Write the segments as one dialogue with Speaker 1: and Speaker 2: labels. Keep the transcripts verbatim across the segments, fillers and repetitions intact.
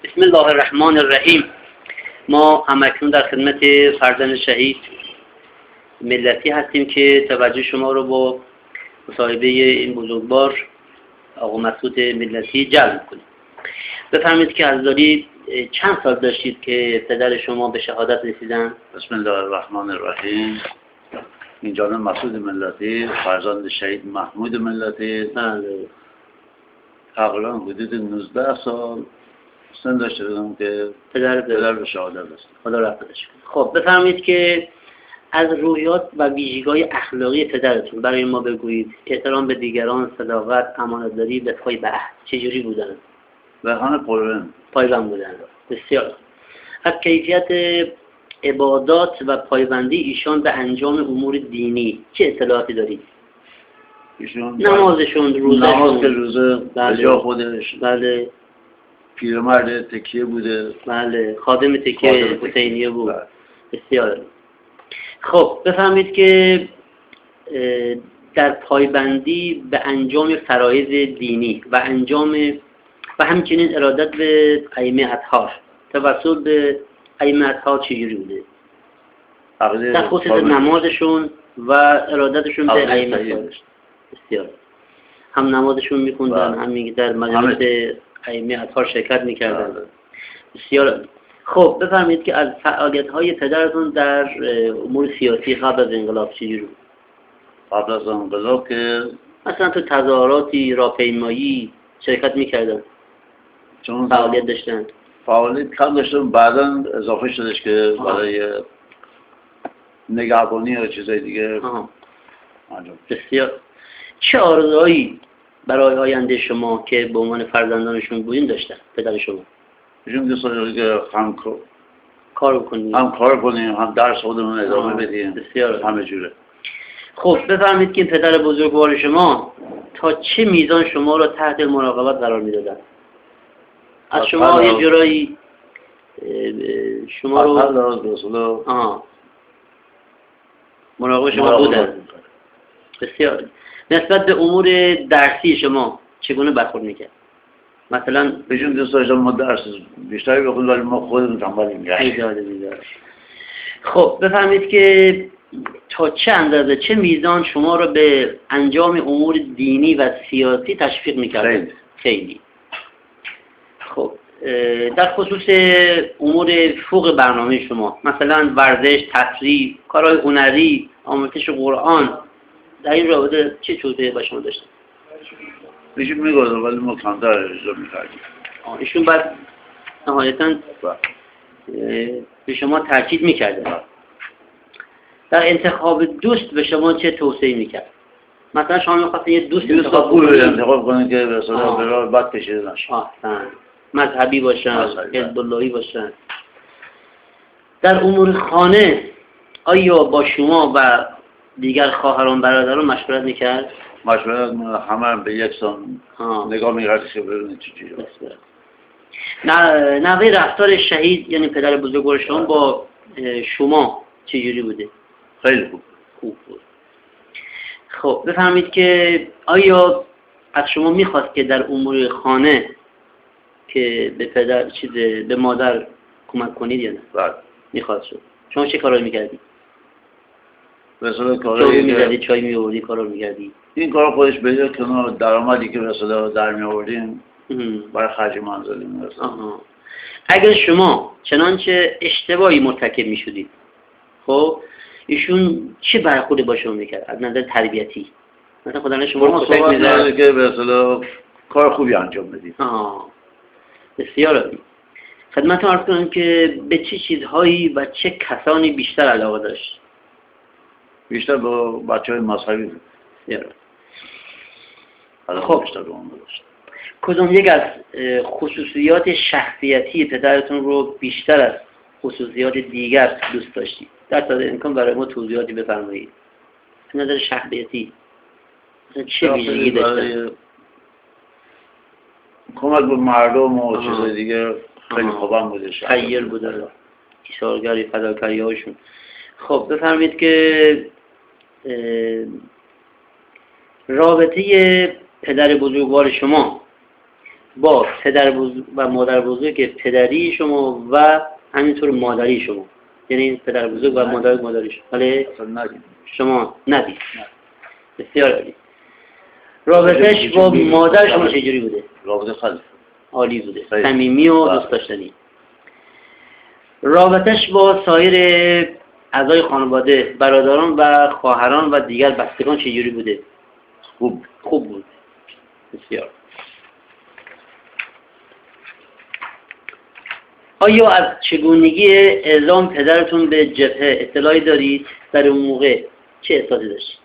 Speaker 1: بسم الله الرحمن الرحیم. ما همکنون در خدمت فرزند شهید ملتی هستیم که توجه شما رو با مصاحبه این بزرگوار آقا مسعود ملتی جلب کنیم. بفرمایید که عزیزانی چند سال داشتید که پدر شما به شهادت رسیدن؟
Speaker 2: بسم الله الرحمن الرحیم. این جانب مسعود ملتی، فرزند شهید محمود ملتی، تقریبا حدود نوزده سال سن داشته بودم که
Speaker 1: پدر
Speaker 2: پدر به شهادت رسید.
Speaker 1: خدا رحمتش کنه. خب بفرمایید که از روحیات و ویژگی‌های اخلاقی پدرتون برای ما بگویید. احترام به دیگران، صداقت، امانتداری، وفای به عهد چجوری بودن؟
Speaker 2: به همه پایبند
Speaker 1: پایبند بودن. بسیار. از کیفیت عبادات و پایبندی ایشان به انجام امور دینی چه اطلاعاتی دارید؟
Speaker 2: ایشون
Speaker 1: نمازشون، روزشون،
Speaker 2: نماز که روزه به جا خودش،
Speaker 1: بله،
Speaker 2: پیرمرد تکیه بوده،
Speaker 1: بله، خادم تکیه حسینیه بود.
Speaker 2: بله.
Speaker 1: بسیار. خب بفهمید که در پایبندی به انجام فرایض دینی و انجام و همچنین ارادت به ائمه اطهار، توسل به ائمه اطهار چجوری بوده؟ در خصوص نمازشون و ارادتشون به ائمه اطهار. بسیار. هم نمازشون میخوندن، هم در مجالس ائمه اطهار شرکت میکردن. بسیار. خب بفرمایید که از فعالیت‌های پدرتون در امور سیاسی قبل از انقلاب چجوری بود؟
Speaker 2: قبل از انقلاب که
Speaker 1: مثلا تو تظاهراتی، راهپیمایی شرکت میکردن؟
Speaker 2: چون
Speaker 1: فعالیت داشتن؟
Speaker 2: فعالیت کم داشتم، بعدا اضافه شدش که برای نگهبانی و چیزای دیگه انجام.
Speaker 1: بسیار. چه آرزوهایی برای آینده شما که به عنوان فرزندانشون بودین داشتن پدر شما؟
Speaker 2: ایشون دوست داشتن که هم
Speaker 1: کار بکنیم،
Speaker 2: هم کار کنیم، هم درس خودمون ادامه بدیم.
Speaker 1: بسیار.
Speaker 2: همه جوره.
Speaker 1: خب بفرمایید که این پدر بزرگوار شما تا چه میزان شما را تحت مراقبت قرار میدادن؟ از شما یه جورایی شما رو آها مراقب شما بودن. بسیار. نسبت به امور درسی شما چگونه برخورد میکرد؟ مثلا
Speaker 2: ایشون دوست داشتن ما درس بیشتری بخونیم ولی ما خودمون تنبل می‌گردیم.
Speaker 1: خب بفهمید که تا چه اندازه، چه میزان شما رو به انجام امور دینی و سیاسی تشویق میکرد؟ خیلی. خب در خصوص امور فوق برنامه شما، مثلا ورزش، تفریح، کارهای هنری، آموزش قرآن، در این رابطه چه توصیه با شما داشتن؟
Speaker 2: ایشون میگفتن ولی ما کمتر اجرا میکردیم.
Speaker 1: ایشون بعد نهایتاً به شما تاکید میکردن. در انتخاب دوست به شما چه توصیه میکرد؟ مثلا شما میخواستین یه دوست
Speaker 2: انتخاب کنید انتخاب کنید که به اصطلاح به راه بد کشیده نشه.
Speaker 1: احسن. مذهبی باشن، حزب اللهی باشن. در امور خانه آیا با شما و دیگر خواهران برادران مشورت میکرد؟
Speaker 2: مشورت همه به یک سان نگاه میکرد که ببینید چی چیزی.
Speaker 1: نحوه رفتار شهید یعنی پدر بزرگوار شما با شما چجوری بوده؟
Speaker 2: خیلی خوب.
Speaker 1: خوب بود. خب بفهمید که آیا از شما میخواست که در امور خانه که به پدر چیز به مادر کمک کنید یا نه؟
Speaker 2: بله.
Speaker 1: میخواست شد. شما چه کارایی میکردید؟
Speaker 2: مثلا کارایی
Speaker 1: می‌زدید، چای می‌آوردید، کارا می‌کردید.
Speaker 2: این کارا خودش به یک کنار درآمدی که مثلا در می‌آوردیم برای خرج منزلی می‌رسید.
Speaker 1: اگر شما چنانچه اشتباهی مرتکب می‌شدید، خب ایشون چه برخوردی با شما می‌کرد از نظر تربیتی؟ مثلا خدا شما
Speaker 2: صحبت می‌کرد که مثلا کار خوبی انجام بدید.
Speaker 1: آها. بسیار عالی. خدمتتون عرض کنم که به چه چیزهایی و چه کسانی بیشتر علاقه داشت؟
Speaker 2: بیشتر با بچه‌های مذهبی بود.
Speaker 1: خب
Speaker 2: بیشتر به اون داشت.
Speaker 1: کدوم یک از خصوصیات شخصیتی پدرتون رو بیشتر از خصوصیات دیگر دوست داشتید؟ در ساده امکان برای ما توضیحاتی بفرمایید. از نظر شخصیتی چه ویژگی داشتن؟
Speaker 2: کمک به مردم و چیزای دیگه خیلی خوبم بوده.
Speaker 1: خیر بودن، ایثارگری، فداکاری هاشون. خب بفرمایید که رابطه پدر بزرگوار شما با پدر بزرگ و مادر بزرگ پدری شما و همینطور مادری شما، یعنی پدر بزرگ و مادر مادری شما. ولی شما ندید. بسیار عالی. رابطش با مادر شما چجوری بوده؟
Speaker 2: رابطه خیلی
Speaker 1: عالی بوده، صمیمی و دوست داشتنی. رابطش با سایر اعضای خانواده، برادران و خواهران و دیگر بستگان چجوری بوده؟
Speaker 2: خوب
Speaker 1: خوب بود. بسیار. آیا از چگونگی اعزام پدرتون به جبهه اطلاعی دارید؟ در اون موقع چه احساسی داشتید؟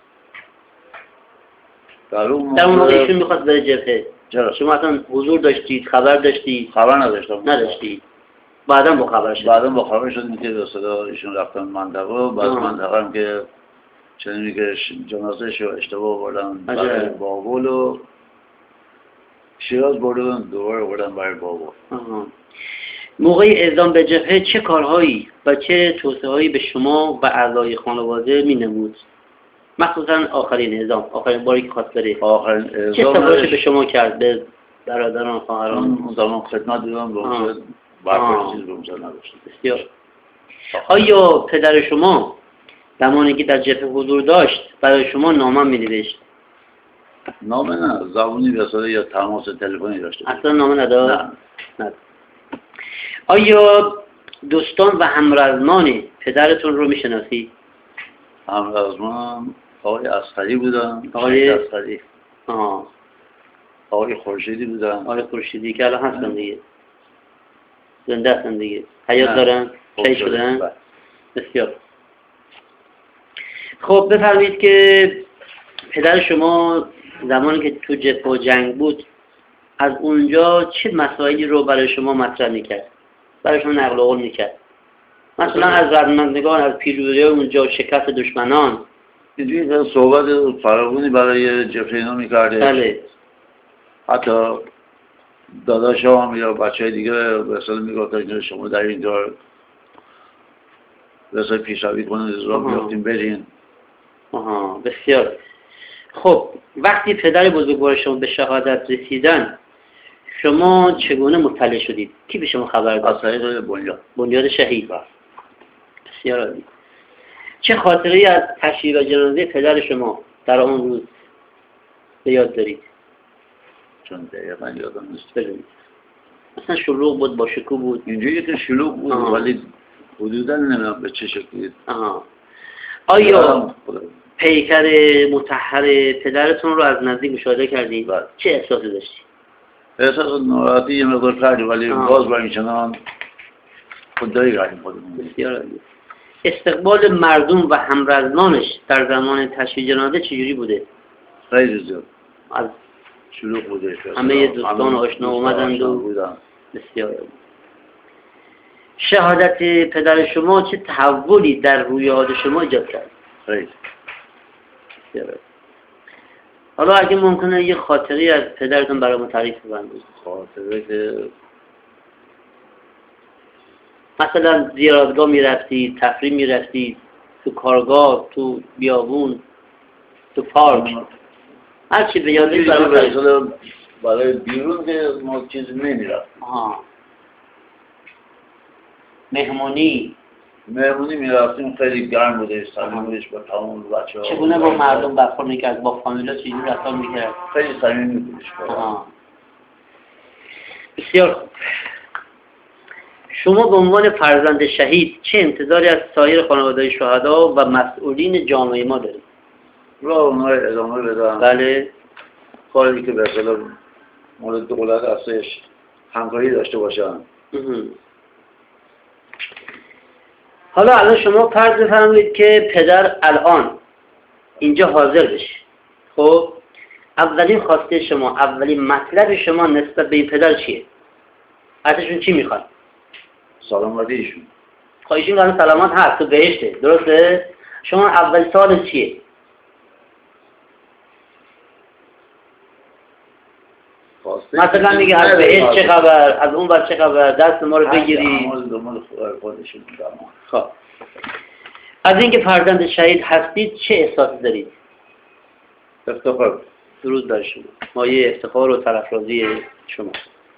Speaker 2: در اون موقع,
Speaker 1: در اون موقع ایشون میخواست بره جبهه،
Speaker 2: چرا؟
Speaker 1: شما اصلا حضور داشتید؟ خبر داشتید؟
Speaker 2: خبر نداشتم.
Speaker 1: نداشتید. بعدا با خبر شد.
Speaker 2: بعدا با خبر شدیم که به صدا ایشون رفتن منطقه، بعد منطقه هم که چنینی که جنازه شو اشتباه بردن برای بابل و شیراز بردن دوباره بردن برای بابل.
Speaker 1: موقع اعزام به جبهه چه کارهایی و چه توصیه‌هایی به شما و اعضای خانواده می نمود؟ مخصوصا آخرین اعزام، آخرین باری که خواست بره،
Speaker 2: آخرین اعزام
Speaker 1: چه سفارشی به شما کرد؟ به برادران خواهران؟
Speaker 2: اون زمان خدمت دیدم به اونجا برای چیز به اونجا نداشتم.
Speaker 1: بسیار. آیا پدر شما زمانی که در جبهه حضور داشت برای شما نامه می نوشت؟
Speaker 2: نامه نه، زبونی رساله یا تماس تلفنی داشته.
Speaker 1: اصلا نامه نداشت؟
Speaker 2: نه.
Speaker 1: نه. آیا دوستان و همرزمان پدرتون رو میشناسی؟
Speaker 2: همرزمان آقای اصغری بودن.
Speaker 1: آقای
Speaker 2: اصغری.
Speaker 1: آه.
Speaker 2: آقای خورشیدی بودن.
Speaker 1: آقای خورشیدی که الان هستن دیگه. زنده هستن دیگه. حیات دارن؟ شهید شدن؟ بسیار. خب بفرمایید که پدر شما زمانی که تو جبهه و جنگ بود از اونجا چه مسائلی رو برای شما مطرح میکرد؟ برای شما نقل قول میکرد؟ مثلا از رزمندگان، از پیروزی اونجا، شکست دشمنان.
Speaker 2: اینجوری صحبت فراوانی برای جبهه اینا میکرده.
Speaker 1: بله.
Speaker 2: حتی داداشام یا بچه های دیگه به اصلا میگفتن که شما در اینجا به اصلا پیشروی کنید، از راه بیافتیم برین.
Speaker 1: آها بسیار. خب وقتی پدر بزرگوار شما به شهادت رسیدن شما چگونه مطلع شدید؟ کی به شما خبر داد؟
Speaker 2: از طریق بنیاد.
Speaker 1: بنیاد شهید. بسیار عالی. چه خاطره‌ای از تشییع و جنازه پدر شما در آن روز به یاد دارید؟
Speaker 2: چون دقیقا یادم نیست.
Speaker 1: بگید. مثلا شلوغ بود، با شکوه بود؟
Speaker 2: اینجوری که شلوغ بود آه. ولی حدوداً نمیدونم به چه شکلی.
Speaker 1: آها. آیا پیکر مطهر پدرتون رو از نزدیک مشاهده کردید؟
Speaker 2: بله.
Speaker 1: چه احساسی داشتید؟
Speaker 2: احساس ناراحتی یه مقدار کردی ولی آه. باز برای چنان خدایی کردیم خودمون.
Speaker 1: بسیار عالی. استقبال مردم و همرزمانش در زمان تشییع جنازه چجوری بوده؟
Speaker 2: خیلی زیاد.
Speaker 1: از
Speaker 2: شلوغ بوده.
Speaker 1: همه دوستان آشنا اومدند و بودن. بسیار عالی. شهادت پدر شما چه تحولی در رویداد شما ایجاد کرد؟
Speaker 2: خیلی.
Speaker 1: بسیار عالی. حالا اگه ممکنه یه خاطری از پدرتون برای ما تعریف بفرمایید.
Speaker 2: خاطره که
Speaker 1: مثلا زیارتگاه میرفتید، تفریح میرفتید، تو کارگاه، تو بیابون، تو پارک، هر چی به یادی برای
Speaker 2: برای بیرون که ما چیزی نمیرفتیم.
Speaker 1: آها. مهمونی
Speaker 2: مهمونی میرفتیم، خیلی گرم بوده، صمیمیش با تمام بچه‌ها.
Speaker 1: چگونه با مردم برخورد میکرد؟ با فامیلا چجوری رفتار میکرد؟
Speaker 2: خیلی صمیمی بودش.
Speaker 1: بسیار خوب. شما به عنوان فرزند شهید چه انتظاری از سایر خانواده شهدا و مسئولین جامعه ما دارید؟
Speaker 2: را اونها ادامه بدن.
Speaker 1: بله.
Speaker 2: کاری که به اصطلاح مورد دولت ازش همکاری داشته باشن.
Speaker 1: حالا الان شما فرض بفرمایید که پدر الان اینجا حاضر بشه. خب اولین خواسته شما، اولین مطلب شما نسبت به این پدر چیه؟ ازشون چی میخواد؟
Speaker 2: سلامتی ایشون.
Speaker 1: خب ایشون الان سلامت هست، تو بهشته، درسته؟ شما اول سال چیه؟ مثلا میگه از بهشت چه خبر، از اون بر چه خبر، دست ما رو بگیری. خب از اینکه فرزند شهید هستید چه احساسی دارید؟
Speaker 2: افتخار.
Speaker 1: درود بر شما. مایه افتخار و سرافرازی شما.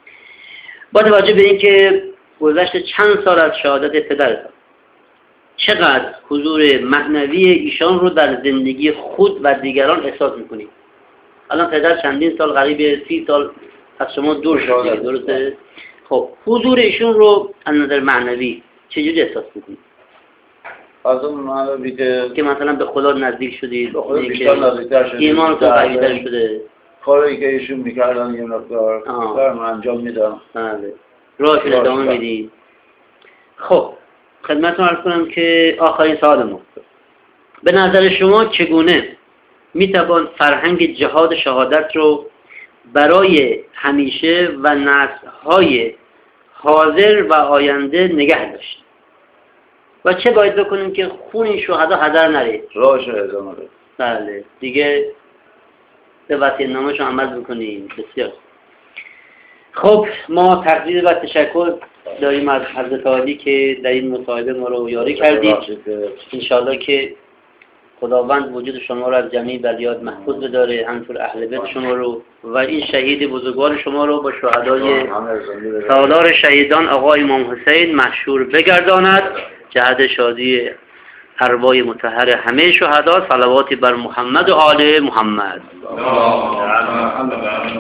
Speaker 1: با توجه به اینکه گذشته چند سال از شهادت پدرتان، چقدر حضور معنوی ایشان رو در زندگی خود و دیگران احساس میکنید؟ الان پدر چندین سال، قریب سی سال از شما دور شده، درسته؟ خب حضور ایشون رو از نظر معنوی چجوری احساس میکنید؟
Speaker 2: از اون معنوی که
Speaker 1: که مثلا به خدا نزدیک شدید،
Speaker 2: به خدا بیشتر نزدیکتر شدید،
Speaker 1: ایمانتون قوی‌تر شده،
Speaker 2: کاری که ایشون میکردن یه مقدار کارم انجام میدم،
Speaker 1: بله راهشون ادامه میدید. خب خدمتتون عرض کنم که آخرین سوال ما، به نظر شما چگونه میتوان فرهنگ جهاد شهادت رو برای همیشه و نسل‌های حاضر و آینده نگه داشت و چه باید بکنیم که خون این شهدا هدر نره؟
Speaker 2: راهش رو ادامه بده.
Speaker 1: بله دیگه به وصیت‌نامه‌شون عمل بکنیم. بسیار خب، ما تقدیر و تشکر داریم از حضرت عالی که در این مصاحبه ما رو یاری کردید. انشاءالله که خداوند وجود شما رو از جمیع بلیات محفوظ بداره، همینطور اهل بیت شما رو و این شهید بزرگوار شما رو با شهدای سالار شهیدان آقا امام حسین محشور بگرداند. جهت شادی ارواح مطهر همه شهدا، صلواتی بر محمد و آل محمد.